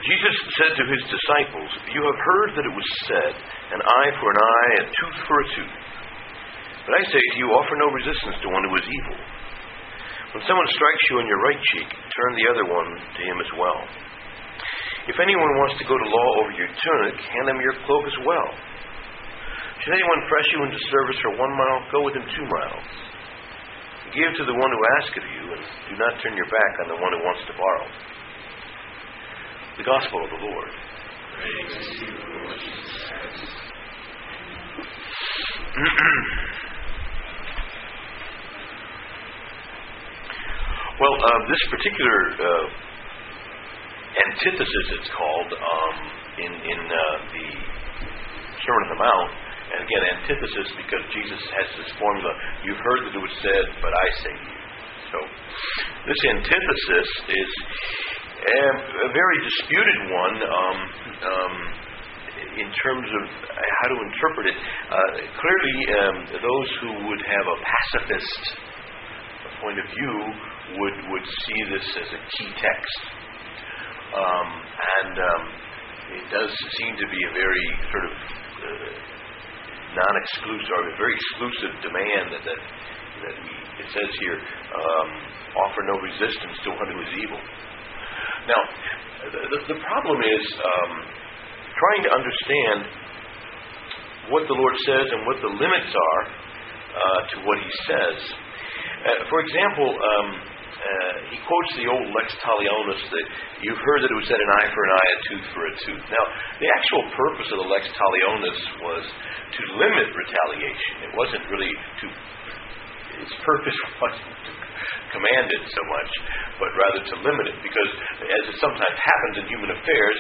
Jesus said to his disciples, "You have heard that it was said, an eye for an eye, a tooth for a tooth. But I say to you, offer no resistance to one who is evil. When someone strikes you on your right cheek, turn the other one to him as well. If anyone wants to go to law over your tunic, hand him your cloak as well. Should anyone press you into service for 1 mile, go with him 2 miles. Give to the one who asks of you, and do not turn your back on the one who wants to borrow." The Gospel of the Lord. Praise to you, Lord Jesus Christ. Well, this particular antithesis, it's called, in the Sermon on the Mount. And again, antithesis because Jesus has this formula. You've heard that it was said, but I say to you. So, this antithesis is a very disputed one in terms of how to interpret it. Clearly, those who would have a pacifist point of view would see this as a key text. It does seem to be a very sort of non-exclusive, or a very exclusive demand that it says here, offer no resistance to one who is evil. Now, the problem is trying to understand what the Lord says and what the limits are to what He says. For example, he quotes the old lex talionis that you've heard that it was said, an eye for an eye, a tooth for a tooth. Now, the actual purpose of the lex talionis was to limit retaliation. It wasn't really to, its purpose wasn't to command it so much, but rather to limit it. Because, as it sometimes happens in human affairs,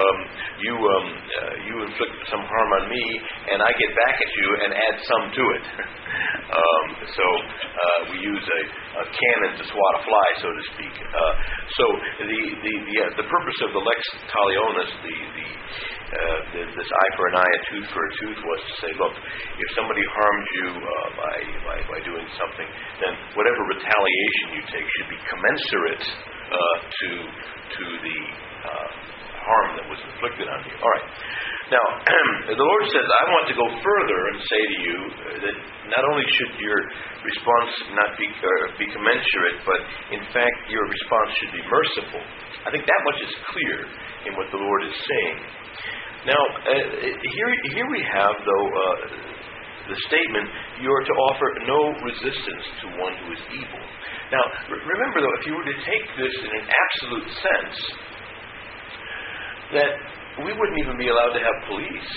you inflict some harm on me, and I get back at you and add some to it. So we use a cannon to swat a fly, so to speak. So the purpose of the lex talionis, this eye for an eye, a tooth for a tooth, was to say, look, if somebody harms you by doing something, then whatever retaliation you take should be commensurate to the harm that was inflicted on you. All right. Now, the Lord says, I want to go further and say to you that not only should your response not be commensurate, but in fact your response should be merciful. I think that much is clear in what the Lord is saying. Now, here we have, though, the statement, you are to offer no resistance to one who is evil. Now, remember, though, if you were to take this in an absolute sense, that we wouldn't even be allowed to have police,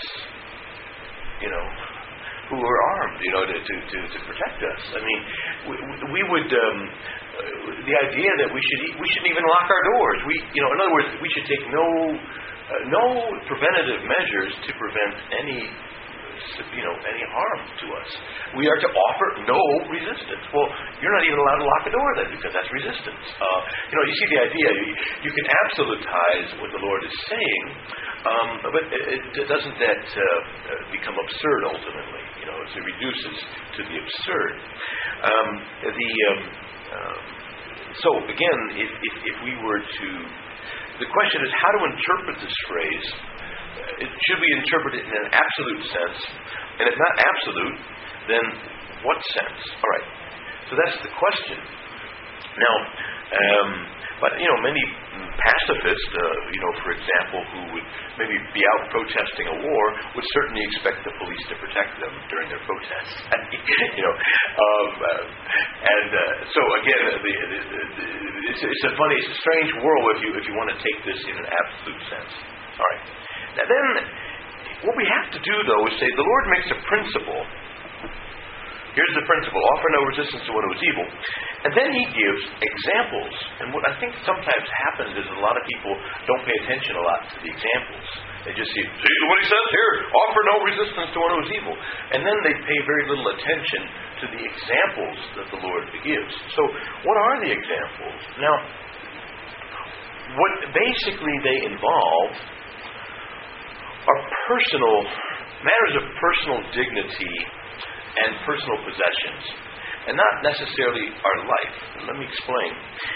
who are armed, to protect us. I mean, we would. The idea that we shouldn't even lock our doors. In other words, we should take no preventative measures to prevent any harm to us. We are to offer no resistance. Well, you're not even allowed to lock a door then, because that's resistance. You see the idea. You can absolutize what the Lord is saying, but doesn't that become absurd ultimately? It reduces to the absurd. So again, if we were to, the question is how to interpret this phrase. Should we interpret it in an absolute sense? And if not absolute, then what sense? All right. So that's the question. Now, but many pacifists, for example, who would maybe be out protesting a war, would certainly expect the police to protect them during their protests. So again, it's a strange world if you want to take this in an absolute sense. All right. Now then, what we have to do, though, is say the Lord makes a principle. Here's the principle. Offer no resistance to one who is evil. And then He gives examples. And what I think sometimes happens is a lot of people don't pay attention a lot to the examples. They just see what He says here. Offer no resistance to one who is evil. And then they pay very little attention to the examples that the Lord gives. So what are the examples? Now, what basically they involve are matters of personal dignity and personal possessions, and not necessarily our life. Let me explain.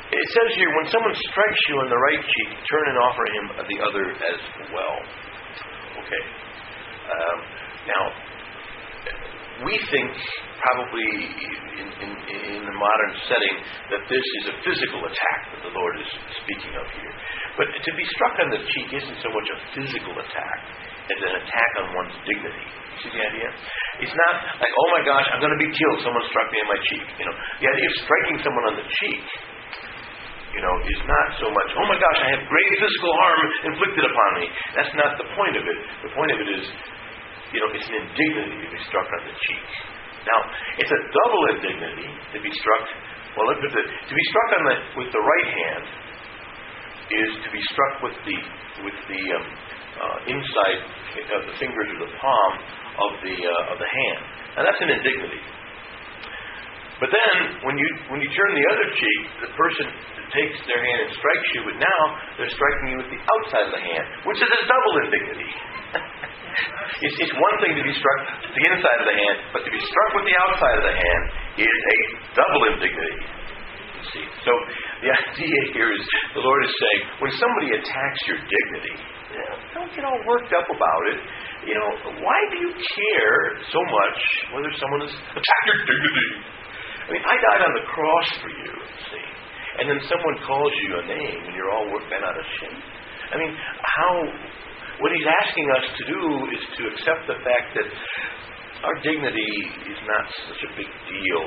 It says here, when someone strikes you on the right cheek, turn and offer him the other as well. Okay. Now, we think probably in the modern setting that this is a physical attack that the Lord is speaking of here. But to be struck on the cheek isn't so much a physical attack as an attack on one's dignity. See the idea? It's not like, oh my gosh, I'm going to be killed. Someone struck me on my cheek. The idea of striking someone on the cheek, is not so much, oh my gosh, I have great physical harm inflicted upon me. That's not the point of it. The point of it is, it's an indignity to be struck on the cheek. Now, it's a double indignity to be struck. Well, look at to be struck with the right hand is to be struck with the inside of the fingers or the palm of the hand. Now, that's an indignity. But then, when you turn the other cheek, the person takes their hand and strikes you, but now they're striking you with the outside of the hand, which is a double indignity. It's one thing to be struck with the inside of the hand, but to be struck with the outside of the hand is a double indignity. You see? So the idea here is the Lord is saying, when somebody attacks your dignity, don't get all worked up about it. Why do you care so much whether someone has attacked your dignity? I mean, I died on the cross for you, see? And then someone calls you a name and you're all bent out of shape. I mean, what he's asking us to do is to accept the fact that our dignity is not such a big deal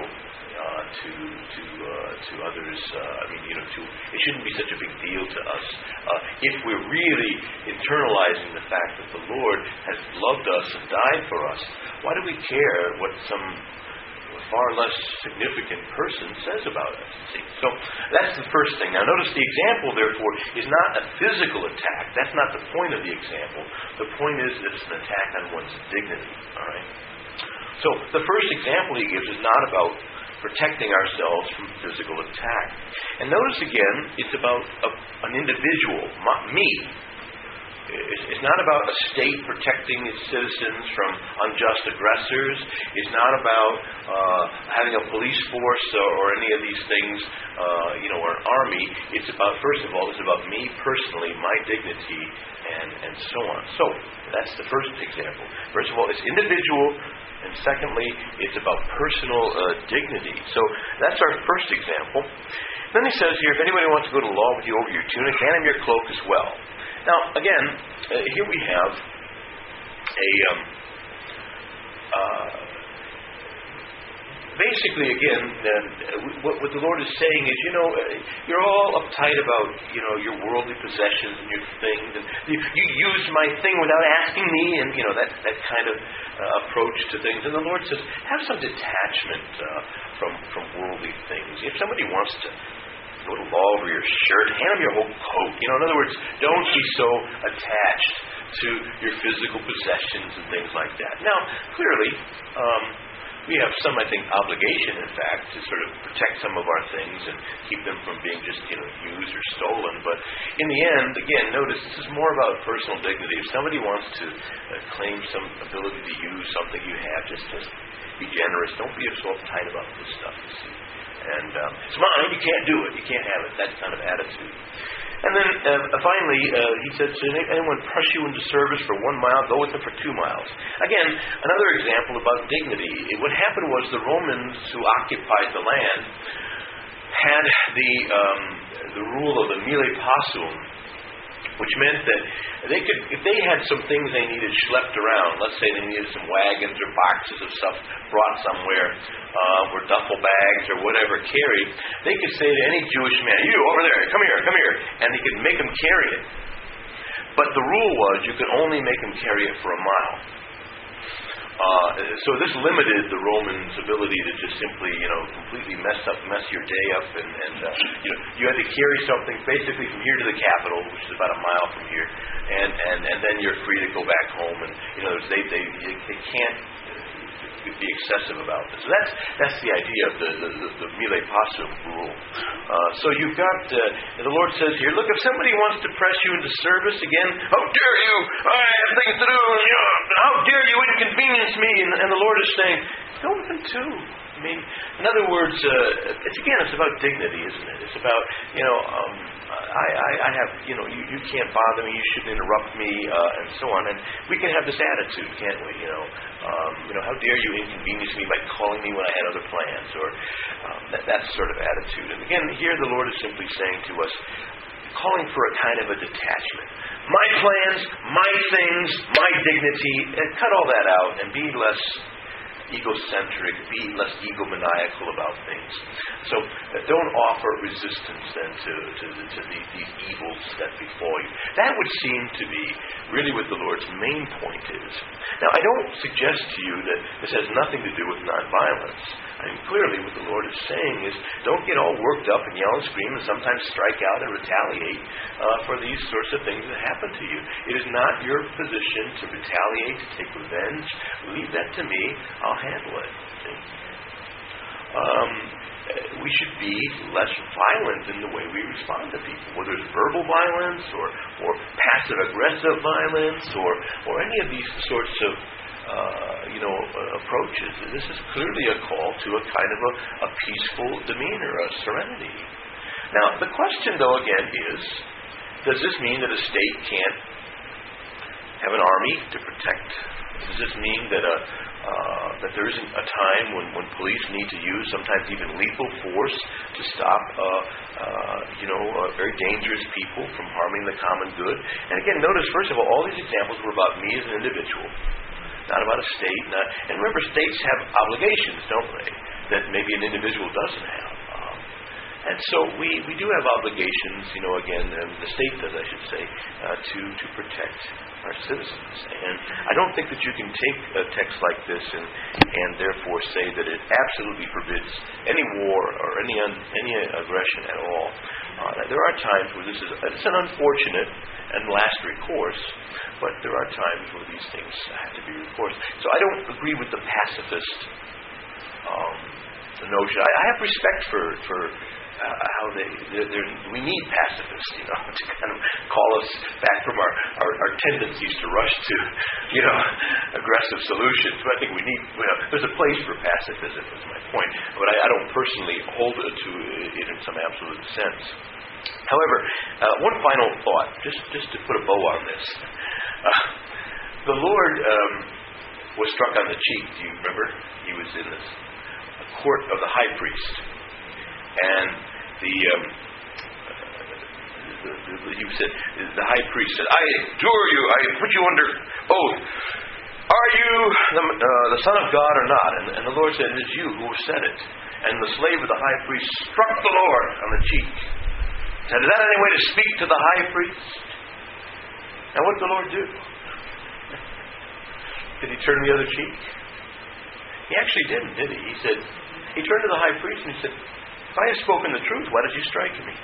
to others. It shouldn't be such a big deal to us if we're really internalizing the fact that the Lord has loved us and died for us. Why do we care what some far less significant person says about us? See? So that's the first thing. Now notice the example, therefore, is not a physical attack. That's not the point of the example. The point is that it's an attack on one's dignity. All right. So the first example he gives is not about protecting ourselves from physical attack. And notice again, it's about an individual, me. It's not about a state protecting its citizens from unjust aggressors. It's not about having a police force or any of these things, or an army. It's about, first of all, it's about me personally, my dignity, and so on. So that's the first example. First of all, it's individual, and secondly, it's about personal dignity. So that's our first example. Then he says here, if anybody wants to go to law with you over your tunic, hand him your cloak as well. Now, again, here we have basically, again, what the Lord is saying is, you're all uptight about, your worldly possessions and your things, and you use my thing without asking me, and, that kind of approach to things. And the Lord says, have some detachment from worldly things. If somebody wants to go to law over your shirt, hand them your whole coat. In other words, don't be so attached to your physical possessions and things like that. Now, clearly, we have some, I think, obligation, in fact, to sort of protect some of our things and keep them from being just, used or stolen. But in the end, again, notice this is more about personal dignity. If somebody wants to claim some ability to use something you have, just be generous. Don't be so uptight about this stuff, you see. And it's mine, you can't do it, you can't have it, that kind of attitude. And then finally, he said, should anyone press you into service for 1 mile, go with them for 2 miles. Again, another example about dignity. What happened was the Romans who occupied the land had the rule of the mille passum, which meant that they could, if they had some things they needed schlepped around, let's say they needed some wagons or boxes of stuff brought somewhere, or duffel bags or whatever carried, they could say to any Jewish man, you over there, come here, and they could make them carry it. But the rule was you could only make them carry it for a mile. So this limited the Romans' ability to just simply, completely mess your day up, and you had to carry something basically from here to the capital, which is about a mile from here, and then you're free to go back home. And they can't be excessive about this. So that's the idea of the mille passum rule. So you've got the Lord says here, look, if somebody wants to press you into service again, how dare you? I have things to do, and how dare you inconvenience me? And the Lord is saying, go with them too. mean, in other words, it's about dignity, isn't it? It's about, I have, you can't bother me, you shouldn't interrupt me, and so on. And we can have this attitude, can't we? How dare you inconvenience me by calling me when I had other plans, or that sort of attitude. And again, here the Lord is simply saying to us, calling for a kind of a detachment. My plans, my things, my dignity, cut all that out and be less egocentric, be less egomaniacal about things. So don't offer resistance then to these evils that befall you. That would seem to be really what the Lord's main point is. Now, I don't suggest to you that this has nothing to do with nonviolence. I mean, clearly what the Lord is saying is don't get all worked up and yell and scream and sometimes strike out and retaliate for these sorts of things that happen to you. It is not your position to retaliate, to take revenge. Leave that to me. I'll handle it. See? We should be less violent in the way we respond to people, whether it's verbal violence or passive-aggressive violence or any of these sorts of approaches. This is clearly a call to a kind of a peaceful demeanor, a serenity. Now, the question, though, again is, does this mean that a state can't have an army to protect? Does this mean that there isn't a time when police need to use sometimes even lethal force to stop very dangerous people from harming the common good? And again, notice, first of all these examples were about me as an individual, not about a state. And remember, states have obligations, don't they, that maybe an individual doesn't have. And so we do have obligations, again, the state does, I should say, to protect our citizens. And I don't think that you can take a text like this and therefore say that it absolutely forbids any war or any aggression at all. There are times where it's an unfortunate and last recourse, but there are times where these things have to be recourse. So I don't agree with the pacifist notion. I have respect for how we need pacifists, to kind of call us back from our tendencies to rush to, aggressive solutions. But I think we need, there's a place for pacifism, is my point. But I don't personally hold it to it in some absolute sense. However, one final thought, just to put a bow on this. The Lord was struck on the cheek. Do you remember? He was in this court of the high priest. And he said, the high priest said, I adjure you, I put you under oath. Are you the Son of God or not? And the Lord said, it is you who have said it. And the slave of the high priest struck the Lord on the cheek. Said, is that any way to speak to the high priest? And what did the Lord do? Did he turn the other cheek? He actually didn't, did he? He turned to the high priest and he said, if I have spoken the truth, why did you strike me?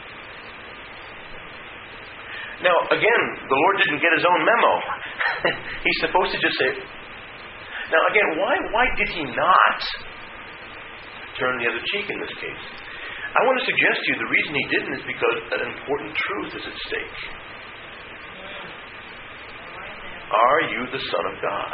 Now, again, the Lord didn't get his own memo. He's supposed to just say, now again, why did he not turn the other cheek in this case? I want to suggest to you the reason he didn't is because an important truth is at stake. Are you the Son of God?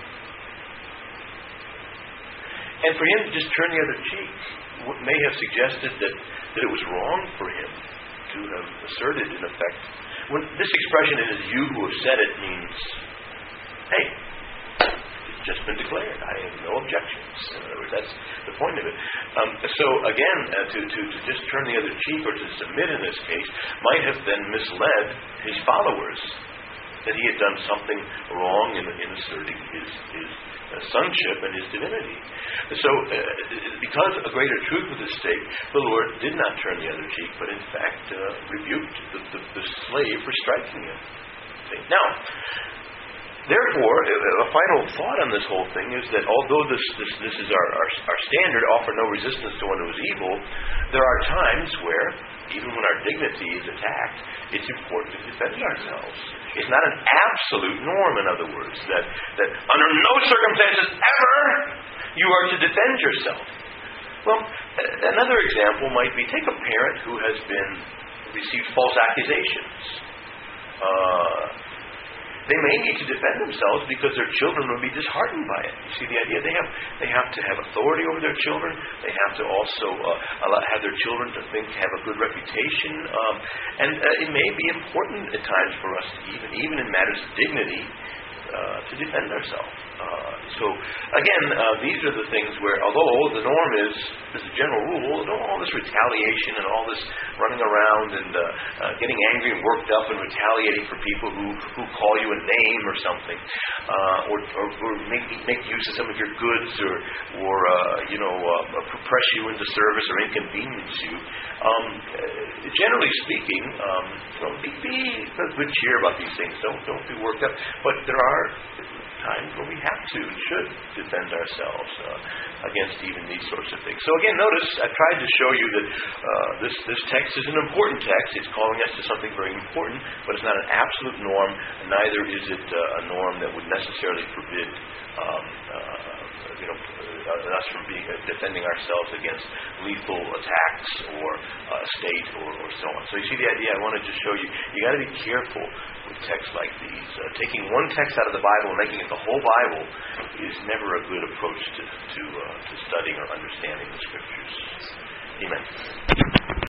And for him to just turn the other cheek may have suggested that it was wrong for him to have asserted, in effect, when this expression, it is you who have said it, means, hey, it's just been declared. I have no objections. In other words, that's the point of it. So again, to just turn the other cheek or to submit in this case might have then misled his followers that he had done something wrong in asserting his sonship and his divinity. So, because a greater truth was at stake, the Lord did not turn the other cheek, but in fact rebuked the slave for striking him. See? Now, therefore, a final thought on this whole thing is that although this is our standard, offer no resistance to one who is evil, there are times where, even when our dignity is attacked, it's important to defend ourselves. It's not an absolute norm, in other words, that under no circumstances ever you are to defend yourself. Well, another example might be, take a parent who has received false accusations. they may need to defend themselves because their children will be disheartened by it. You see the idea? They have to have authority over their children. They have to also have their children to have a good reputation. And it may be important at times for us, even in matters of dignity, to defend ourselves. So again, these are the things where, although the norm is, as a general rule, all this retaliation and all this running around and getting angry and worked up and retaliating for people who call you a name or something, or make use of some of your goods, or press you into service or inconvenience you. Generally speaking, be of good cheer about these things. Don't be worked up. But there are times where we have to and should defend ourselves against even these sorts of things. So again, notice I tried to show you that this text is an important text. It's calling us to something very important, but it's not an absolute norm, and neither is it a norm that would necessarily forbid us from defending ourselves against lethal attacks or a state or so on. So you see the idea? I wanted to show you got to be careful with texts like these. Taking one text out of the Bible and making it the whole Bible is never a good approach to studying or understanding the Scriptures. Amen.